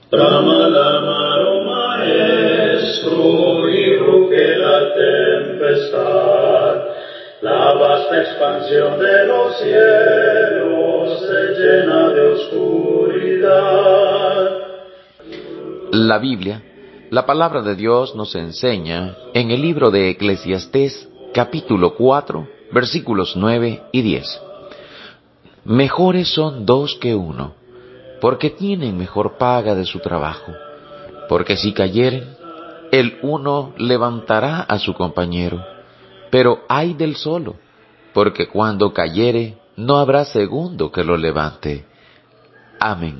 Brama l'amaro maestro y ruge la tempestad. La vasta expansión de los cielos se llena de oscuridad. La Biblia, la palabra de Dios, nos enseña en el libro de Eclesiastés, capítulo 4, versículos 9 y 10. Mejores son dos que uno, porque tienen mejor paga de su trabajo. Porque si cayeren, el uno levantará a su compañero. Pero ay del solo, porque cuando cayere, no habrá segundo que lo levante. Amén.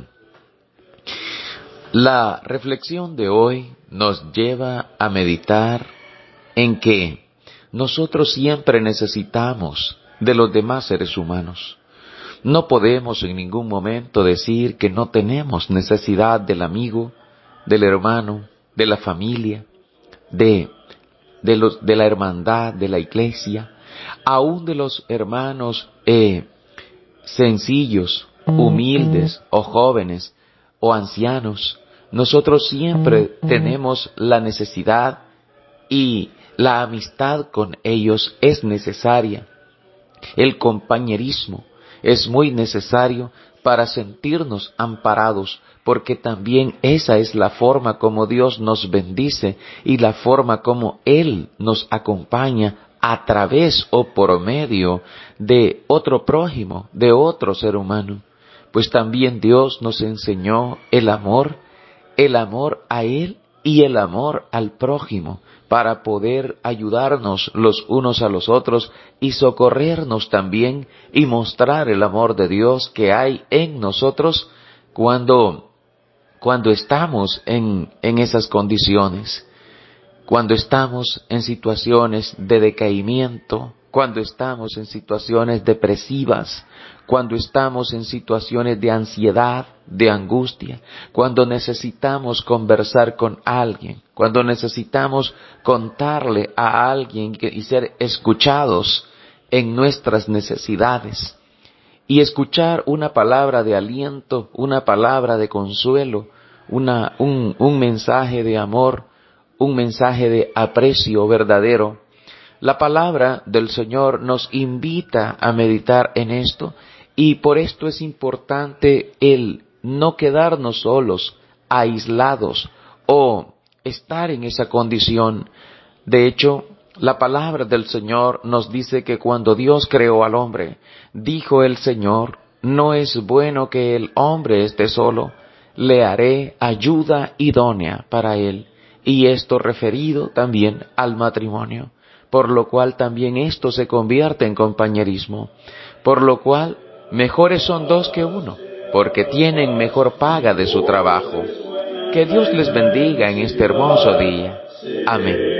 La reflexión de hoy nos lleva a meditar en que nosotros siempre necesitamos de los demás seres humanos. No podemos en ningún momento decir que no tenemos necesidad del amigo, del hermano, de la familia, de la hermandad, de la iglesia, aún de los hermanos sencillos, humildes o jóvenes o ancianos. Nosotros siempre tenemos la necesidad y la amistad con ellos es necesaria. El compañerismo es muy necesario para sentirnos amparados, porque también esa es la forma como Dios nos bendice y la forma como Él nos acompaña a través o por medio de otro prójimo, de otro ser humano. Pues también Dios nos enseñó el amor a Él y el amor al prójimo, para poder ayudarnos los unos a los otros y socorrernos también y mostrar el amor de Dios que hay en nosotros cuando estamos en esas condiciones, cuando estamos en situaciones de decaimiento, cuando estamos en situaciones depresivas, cuando estamos en situaciones de ansiedad, de angustia, cuando necesitamos conversar con alguien, cuando necesitamos contarle a alguien y ser escuchados en nuestras necesidades. Y escuchar una palabra de aliento, una palabra de consuelo, un mensaje de amor, un mensaje de aprecio verdadero. La palabra del Señor nos invita a meditar en esto, y por esto es importante el no quedarnos solos, aislados o estar en esa condición. De hecho, la palabra del Señor nos dice que cuando Dios creó al hombre, dijo el Señor: no es bueno que el hombre esté solo, le haré ayuda idónea para él. Y esto referido también al matrimonio, por lo cual también esto se convierte en compañerismo, por lo cual mejores son dos que uno, porque tienen mejor paga de su trabajo. Que Dios les bendiga en este hermoso día. Amén.